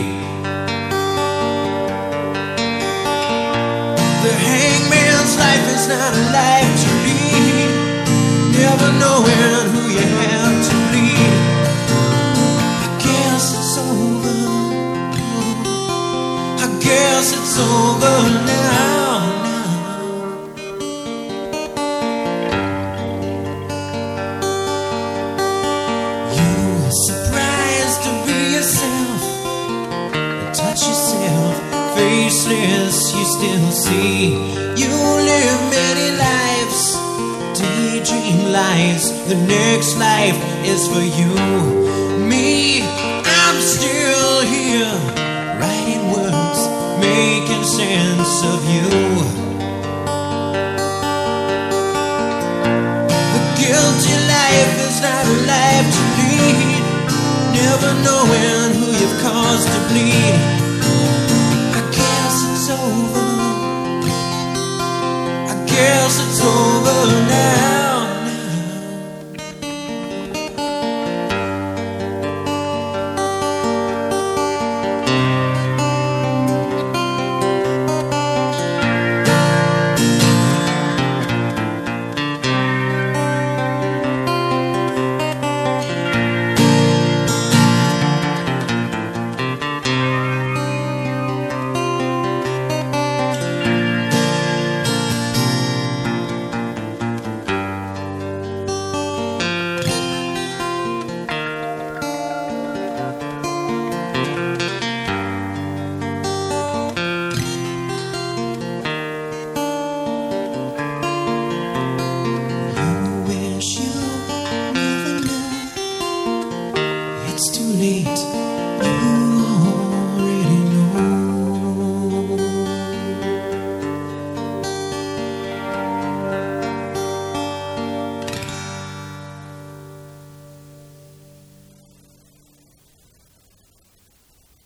The hangman's life is not a life to lead, never knowing who you have to bleed. I guess it's over, I guess it's over now. Faceless, you still see. You live many lives, daydream lives. The next life is for you. Me, I'm still here, writing words, making sense of you. The guilty life is not a life to lead, never knowing who you've caused to bleed.